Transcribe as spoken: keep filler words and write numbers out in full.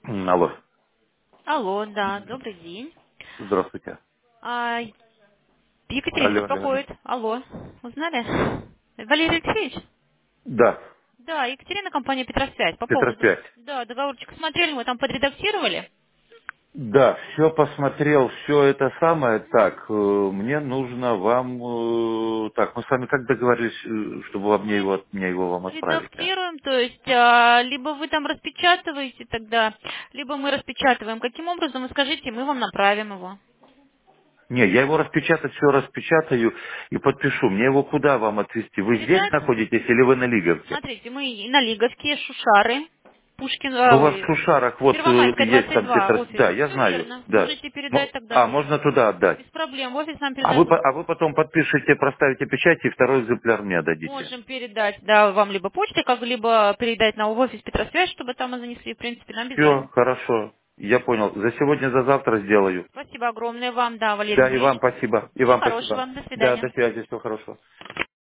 М, Алло, Алло, да, добрый день. здравствуйте. А, Екатерина Алло, алло, алло. беспокоит. Алло, узнали? Валерий Алексеевич? Да, Да, Екатерина, компания Петросвязь. По Петр поводу, пять. да, договорчик смотрели, мы там подредактировали. Да, все посмотрел, все это самое. Так, э, мне нужно вам... э, Так, мы с вами как договорились, э, чтобы вы мне Мы его, от меня его вам отправить, а? редактируем, то есть а, либо вы там распечатываете тогда, либо мы распечатываем. Каким образом, вы скажите, мы вам направим его. Не, я его распечатать все распечатаю и подпишу. Мне его куда вам отвезти? Вы здесь Передать? находитесь или вы на Лиговке? Смотрите, мы и на Лиговке, Шушары, Пушкин, Ну, а, у вас в ой, Шушарах вот э, Первомайская, есть двадцать там два, Петр... офис. Да, я Все знаю, верно. да. Можете передать Мо- А, тогда. можно туда отдать? Без проблем. В офис нам А вы, передать. по- а вы потом подпишите, проставите печать и второй экземпляр мне дадите. Можем передать, да, вам либо почтой, как либо передать на офис Петросвязь, чтобы там мы занесли. В принципе, нам без Все, разницы. хорошо. Я понял. За сегодня, за завтра сделаю. Спасибо огромное вам, да, Валерий Да, и Андреевич. вам спасибо. И Всего вам хорошего. спасибо. До Да, свидания. до связи. Всего хорошего.